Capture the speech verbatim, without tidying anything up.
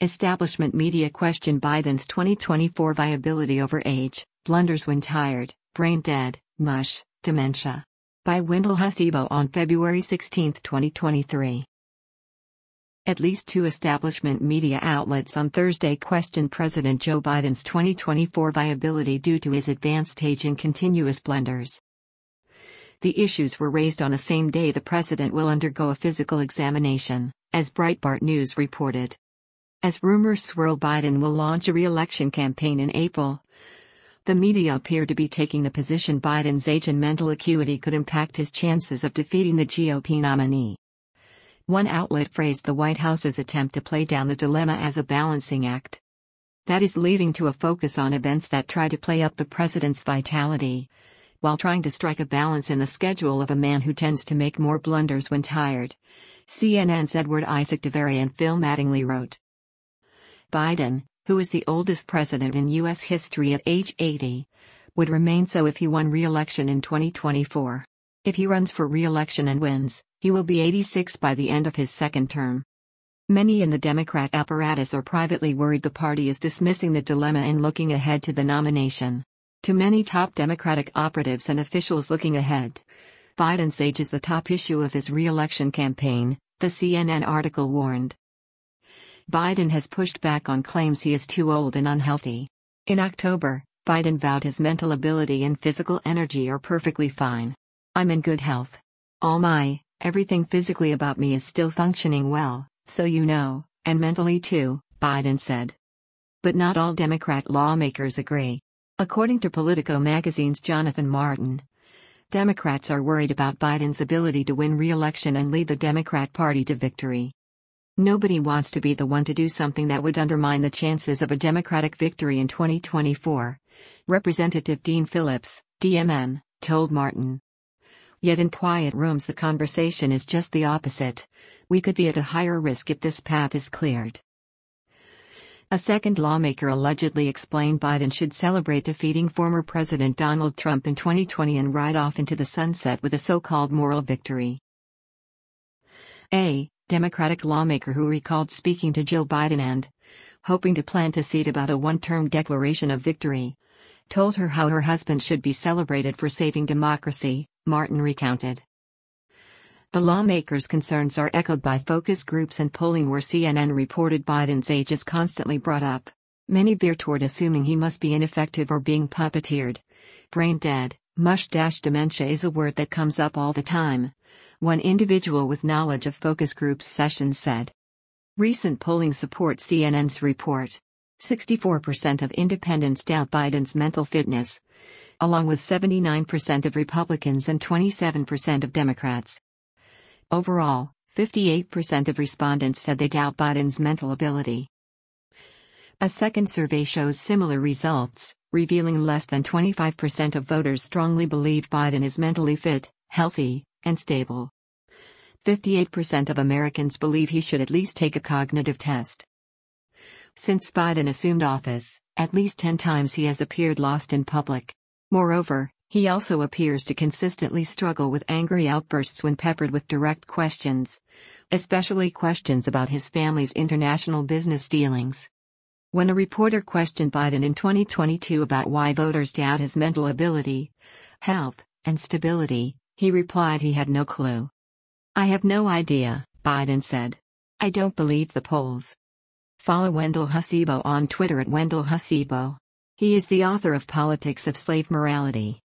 Establishment media question Biden's twenty twenty-four viability over age, blunders when tired, brain dead, mush, dementia. By Wendell Hasibo on February sixteenth, twenty twenty-three. At least two establishment media outlets on Thursday questioned President Joe Biden's twenty twenty-four viability due to his advanced age and continuous blunders. The issues were raised on the same day the president will undergo a physical examination, as Breitbart News reported. As rumors swirl Biden will launch a re-election campaign in April, the media appear to be taking the position Biden's age and mental acuity could impact his chances of defeating the G O P nominee. One outlet phrased the White House's attempt to play down the dilemma as a balancing act. That is leading to a focus on events that try to play up the president's vitality, while trying to strike a balance in the schedule of a man who tends to make more blunders when tired. C N N's Edward Isaac DeVere and Phil Mattingly wrote. Biden, who is the oldest president in U S history at age eighty, would remain so if he won re-election in twenty twenty-four. If he runs for re-election and wins, he will be eighty-six by the end of his second term. Many in the Democrat apparatus are privately worried the party is dismissing the dilemma and looking ahead to the nomination. To many top Democratic operatives and officials looking ahead, Biden's age is the top issue of his re-election campaign, the C N N article warned. Biden has pushed back on claims he is too old and unhealthy. In October, Biden vowed his mental ability and physical energy are perfectly fine. I'm in good health. All my, everything physically about me is still functioning well, so you know, and mentally too, Biden said. But not all Democrat lawmakers agree. According to Politico magazine's Jonathan Martin, Democrats are worried about Biden's ability to win re-election and lead the Democrat Party to victory. Nobody wants to be the one to do something that would undermine the chances of a Democratic victory in twenty twenty-four, Representative Dean Phillips, D M N, told Martin. Yet in quiet rooms the conversation is just the opposite. We could be at a higher risk if this path is cleared. A second lawmaker allegedly explained Biden should celebrate defeating former President Donald Trump in twenty twenty and ride off into the sunset with a so-called moral victory. A Democratic lawmaker who recalled speaking to Jill Biden and hoping to plant a seed about a one-term declaration of victory, told her how her husband should be celebrated for saving democracy, Martin recounted. The lawmaker's concerns are echoed by focus groups and polling where C N N reported Biden's age is constantly brought up. Many veer toward assuming he must be ineffective or being puppeteered. Brain dead, mush-dementia is a word that comes up all the time, one individual with knowledge of focus groups sessions said. Recent polling supports C N N's report. sixty-four percent of independents doubt Biden's mental fitness, along with seventy-nine percent of Republicans and twenty-seven percent of Democrats. Overall, fifty-eight percent of respondents said they doubt Biden's mental ability. A second survey shows similar results, revealing less than twenty-five percent of voters strongly believe Biden is mentally fit, healthy, and stable. fifty-eight percent of Americans believe he should at least take a cognitive test. Since Biden assumed office, at least ten times he has appeared lost in public. Moreover, he also appears to consistently struggle with angry outbursts when peppered with direct questions, especially questions about his family's international business dealings. When a reporter questioned Biden in twenty twenty-two about why voters doubt his mental ability, health, and stability, he replied he had no clue. I have no idea, Biden said. I don't believe the polls. Follow Wendell Hasibo on Twitter at Wendell Hasibo. He is the author of Politics of Slave Morality.